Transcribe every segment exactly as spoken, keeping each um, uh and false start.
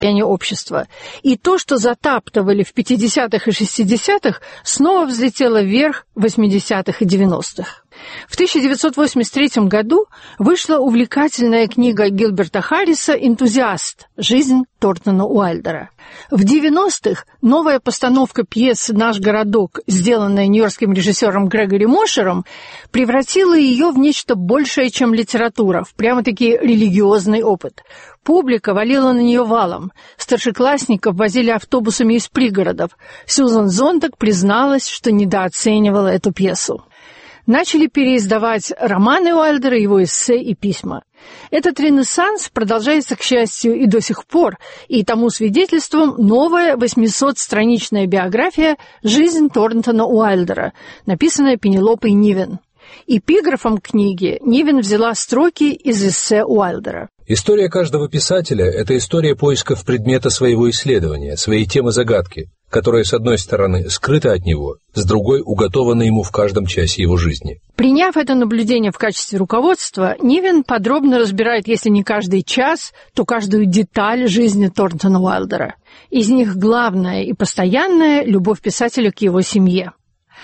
состояние общества. И то, что затаптывали в пятидесятых и шестидесятых, снова взлетело вверх в восьмидесятых и девяностых. В тысяча девятьсот восемьдесят третьем году вышла увлекательная книга Гилберта Харриса «Энтузиаст. Жизнь Тортона Уайлдера». В девяностых новая постановка пьесы «Наш городок», сделанная нью-йоркским режиссером Грегори Мошером, превратила ее в нечто большее, чем литература, в прямо-таки религиозный опыт. Публика валила на нее валом. Старшеклассников возили автобусами из пригородов. Сьюзан Зонтаг призналась, что недооценивала эту пьесу. Начали переиздавать романы Уайлдера, его эссе и письма. Этот ренессанс продолжается, к счастью, и до сих пор, и тому свидетельством новая восьмисотстраничная биография «Жизнь Торнтона Уайлдера», написанная Пенелопой Нивен. Эпиграфом книги Нивен взяла строки из эссе Уайлдера. История каждого писателя – это история поисков предмета своего исследования, своей темы-загадки, которая, с одной стороны, скрыта от него, с другой – уготована ему в каждом часе его жизни. Приняв это наблюдение в качестве руководства, Нивен подробно разбирает, если не каждый час, то каждую деталь жизни Торнтона Уайлдера. Из них главная и постоянная – любовь писателя к его семье.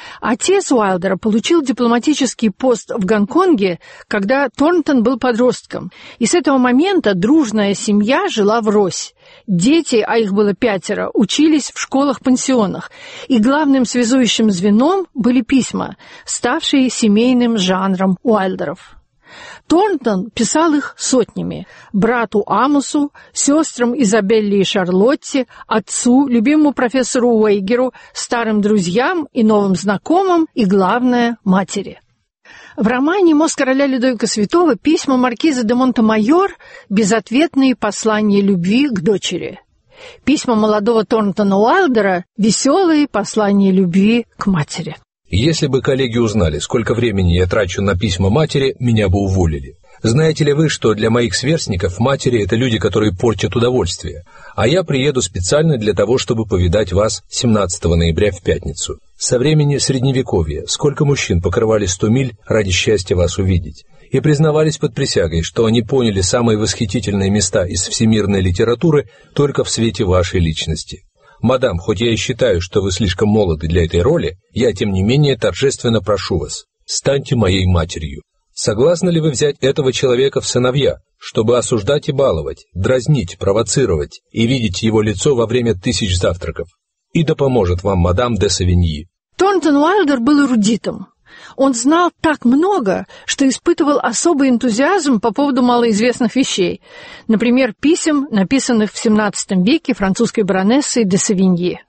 Отец Уайлдера получил дипломатический пост в Гонконге, когда Торнтон был подростком, и с этого момента дружная семья жила врозь. Дети, а их было пятеро, учились в школах-пансионах, и главным связующим звеном были письма, ставшие семейным жанром Уайлдеров. Торнтон писал их сотнями: брату Амосу, сестрам Изабелле и Шарлотте, отцу, любимому профессору Уэйгеру, старым друзьям и новым знакомым, и, главное, матери. В романе «Мост короля Людовика Святого» письма маркиза де Монтемайор – безответные послания любви к дочери. Письма молодого Торнтона Уайлдера – веселые послания любви к матери. Если бы коллеги узнали, сколько времени я трачу на письма матери, меня бы уволили. Знаете ли вы, что для моих сверстников матери – это люди, которые портят удовольствие, а я приеду специально для того, чтобы повидать вас семнадцатого ноября в пятницу. Со времени Средневековья сколько мужчин покрывали сто миль ради счастья вас увидеть, и признавались под присягой, что они поняли самые восхитительные места из всемирной литературы только в свете вашей личности. Мадам, хоть я и считаю, что вы слишком молоды для этой роли, я, тем не менее, торжественно прошу вас, станьте моей матерью. Согласны ли вы взять этого человека в сыновья, чтобы осуждать и баловать, дразнить, провоцировать и видеть его лицо во время тысяч завтраков? И да поможет вам мадам де Савиньи. Торнтон Уайлдер был эрудитом. Он знал так много, что испытывал особый энтузиазм по поводу малоизвестных вещей, например, писем, написанных в семнадцатом веке французской баронессой де Савиньи.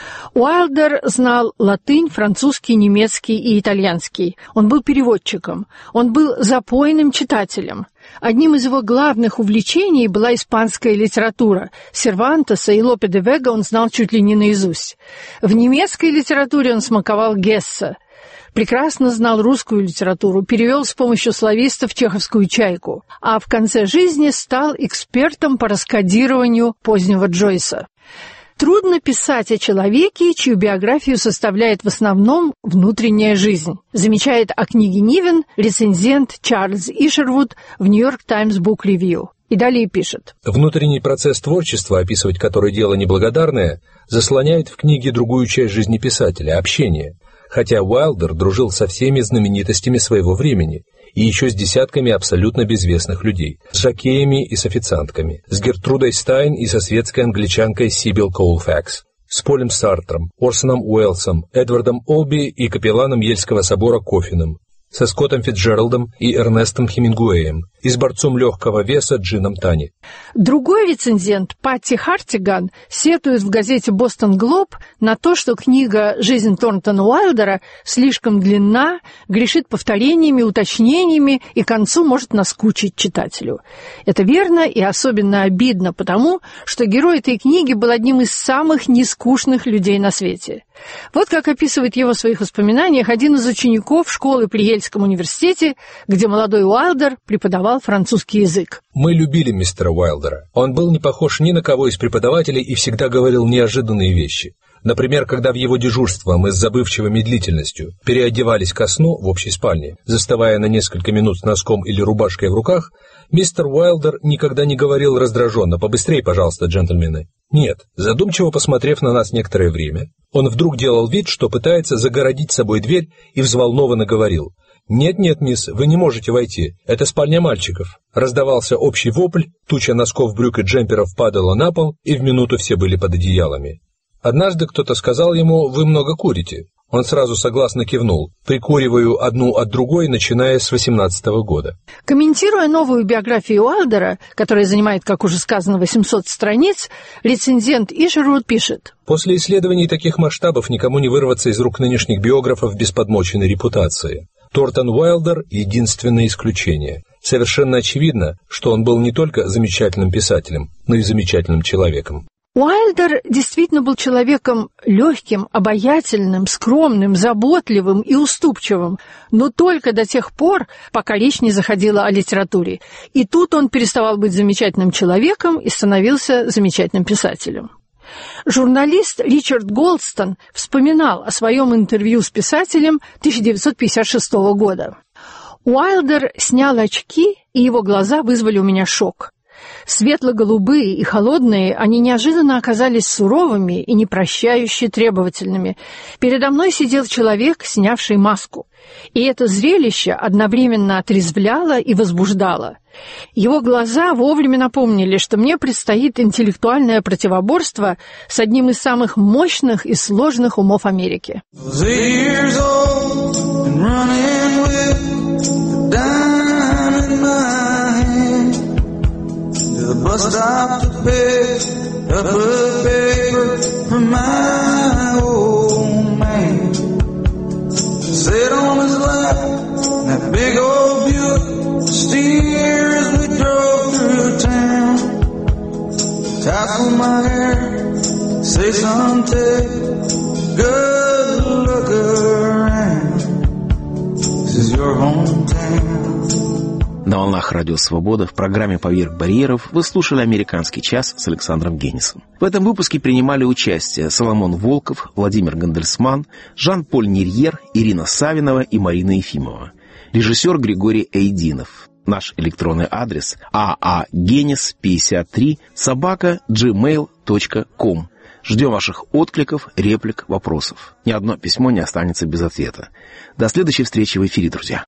Уайлдер знал латынь, французский, немецкий и итальянский. Он был переводчиком. Он был запойным читателем. Одним из его главных увлечений была испанская литература. Сервантеса и Лопе де Вега он знал чуть ли не наизусть. В немецкой литературе он смаковал Гессе. Прекрасно знал русскую литературу, перевел с помощью славистов чеховскую «Чайку», а в конце жизни стал экспертом по раскодированию позднего Джойса. Трудно писать о человеке, чью биографию составляет в основном внутренняя жизнь, замечает о книге Нивен рецензент Чарльз Ишервуд в Нью-Йорк Таймс Бук Ревью. И далее пишет. Внутренний процесс творчества, описывать который дело неблагодарное, заслоняет в книге другую часть жизни писателя – общение. Хотя Уайлдер дружил со всеми знаменитостями своего времени и еще с десятками абсолютно безвестных людей, с жокеями и с официантками, с Гертрудой Стайн и со светской англичанкой Сибил Коулфакс, с Полем Сартром, Орсоном Уэллсом, Эдвардом Олби и капелланом Ельского собора Кофином, со Скоттом Фитджеральдом и Эрнестом Хемингуэем, и с борцом легкого веса Джином Тани. Другой рецензент, Патти Хартиган, сетует в газете «Бостон Глоб» на то, что книга «Жизнь Торнтона Уайлдера» слишком длинна, грешит повторениями, уточнениями и к концу может наскучить читателю. Это верно и особенно обидно потому, что герой этой книги был одним из самых нескучных людей на свете. Вот как описывает его в своих воспоминаниях один из учеников школы при Ельском университете, где молодой Уайлдер преподавал французский язык. Мы любили мистера Уайлдера. Он был не похож ни на кого из преподавателей и всегда говорил неожиданные вещи. Например, когда в его дежурство мы с забывчивой медлительностью переодевались ко сну в общей спальне, заставая на несколько минут с носком или рубашкой в руках, мистер Уайлдер никогда не говорил раздраженно: «Побыстрее, пожалуйста, джентльмены». Нет, задумчиво посмотрев на нас некоторое время, он вдруг делал вид, что пытается загородить собой дверь, и взволнованно говорил: «Нет-нет, мисс, вы не можете войти, это спальня мальчиков». Раздавался общий вопль, туча носков, брюк и джемперов падала на пол, и в минуту все были под одеялами. Однажды кто-то сказал ему: «Вы много курите». Он сразу согласно кивнул: «Прикуриваю одну от другой, начиная с восемнадцатого года». Комментируя новую биографию Уайлдера, которая занимает, как уже сказано, восемьсот страниц, рецензент Ишервуд пишет: «После исследований таких масштабов никому не вырваться из рук нынешних биографов без подмоченной репутации. Тортон Уайлдер – единственное исключение. Совершенно очевидно, что он был не только замечательным писателем, но и замечательным человеком». Уайлдер действительно был человеком легким, обаятельным, скромным, заботливым и уступчивым, но только до тех пор, пока речь не заходила о литературе. И тут он переставал быть замечательным человеком и становился замечательным писателем. Журналист Ричард Голдстон вспоминал о своем интервью с писателем тысяча девятьсот пятьдесят шестого года. «Уайлдер снял очки, и его глаза вызвали у меня шок. Светло-голубые и холодные, они неожиданно оказались суровыми и непрощающе требовательными. Передо мной сидел человек, снявший маску. И это зрелище одновременно отрезвляло и возбуждало. Его глаза вовремя напомнили, что мне предстоит интеллектуальное противоборство с одним из самых мощных и сложных умов Америки». The bus stop to pick up a paper from my old man. Sit on his lap, that big old Buick, steer as we drove through town. Tassel my hair, say son, take good look around. This is your hometown. На волнах Радио Свобода в программе «Поверх барьеров» вы слушали «Американский час» с Александром Генисом. В этом выпуске принимали участие Соломон Волков, Владимир Гандельсман, Жан-Поль Нерьер, Ирина Савинова и Марина Ефимова. Режиссер Григорий Эйдинов. Наш электронный адрес а а генис пятьдесят три собака джи мейл точка ком. Ждем ваших откликов, реплик, вопросов. Ни одно письмо не останется без ответа. До следующей встречи в эфире, друзья.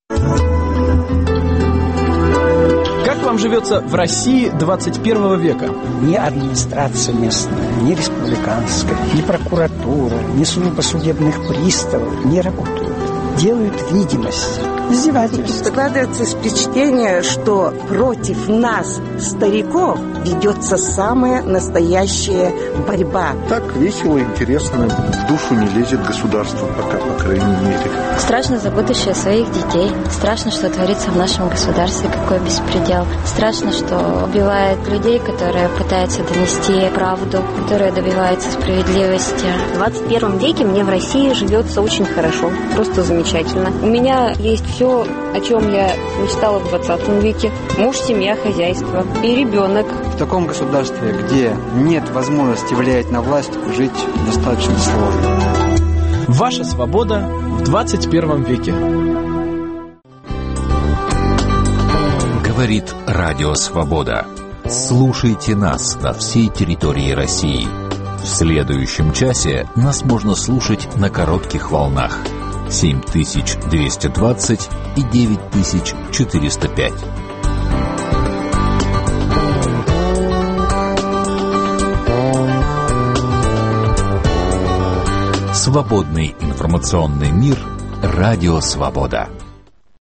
Как вам живется в России двадцать первого века? Ни администрация местная, ни республиканская, ни прокуратура, ни служба судебных приставов не работают. Делают видимость, издевательство. Складывается впечатление, что против нас, стариков, ведется самая настоящая борьба. Так весело, интересно, в душу не лезет государство пока, по крайней мере. Страшно за будущее своих детей. Страшно, что творится в нашем государстве, какой беспредел. Страшно, что убивают людей, которые пытаются донести правду, которые добиваются справедливости. В двадцать первом веке мне в России живется очень хорошо, просто замечательно. У меня есть все, о чем я мечтала в двадцатом веке. Муж, семья, хозяйство и ребенок. В таком государстве, где нет возможности влиять на власть, жить достаточно сложно. Ваша свобода в двадцать первом веке. Говорит Радио Свобода. Слушайте нас на всей территории России. В следующем часе нас можно слушать на коротких волнах семь тысяч двести двадцать и девять тысяч четыреста пять. Свободный информационный мир. Радио Свобода.